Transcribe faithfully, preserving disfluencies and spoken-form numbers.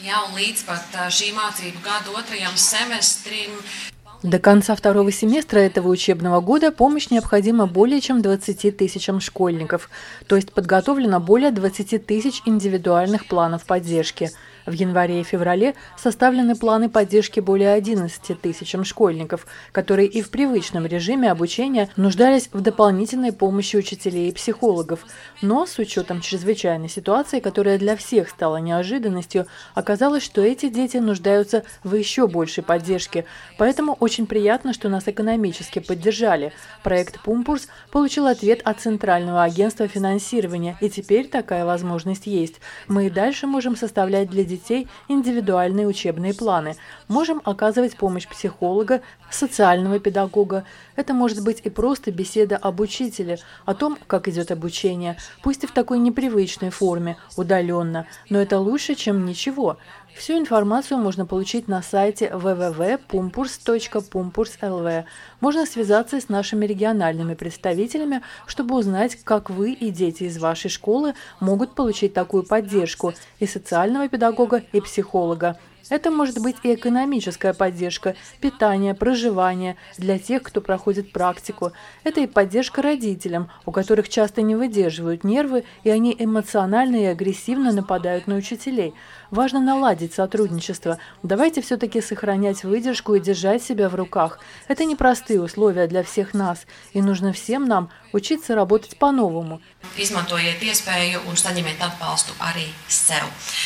Jau līdz pat ā, šī mācību gada otrajam semestrim. До конца второго семестра этого учебного года помощь необходима более чем двадцати тысячам школьников, то есть подготовлено более двадцати тысяч индивидуальных планов поддержки. В январе и феврале составлены планы поддержки более одиннадцати тысячам школьников, которые и в привычном режиме обучения нуждались в дополнительной помощи учителей и психологов. Но с учетом чрезвычайной ситуации, которая для всех стала неожиданностью, оказалось, что эти дети нуждаются в еще большей поддержке. Поэтому очень приятно, что нас экономически поддержали. Проект «Пумпурс» получил ответ от Центрального агентства финансирования, и теперь такая возможность есть. Мы и дальше можем составлять для детей детей индивидуальные учебные планы. Можем оказывать помощь психолога, социального педагога. Это может быть и просто беседа об учителе, о том, как идет обучение, пусть и в такой непривычной форме, удаленно, но это лучше, чем ничего. Всю информацию можно получить на сайте дабл ю дабл ю дабл ю точка пумпурс точка пумпурс точка эл ви. Можно связаться с нашими региональными представителями, чтобы узнать, как вы и дети из вашей школы могут получить такую поддержку и социального педагога, и психолога. Это может быть и экономическая поддержка, питание, проживание для тех, кто проходит практику. Это и поддержка родителям, у которых часто не выдерживают нервы, и они эмоционально и агрессивно нападают на учителей. Важно наладить сотрудничество. Давайте все-таки сохранять выдержку и держать себя в руках. Это непростые условия для всех нас, и нужно всем нам учиться работать по-новому. Izmantojiet iespēju un saņemiet atbalstu arī sev.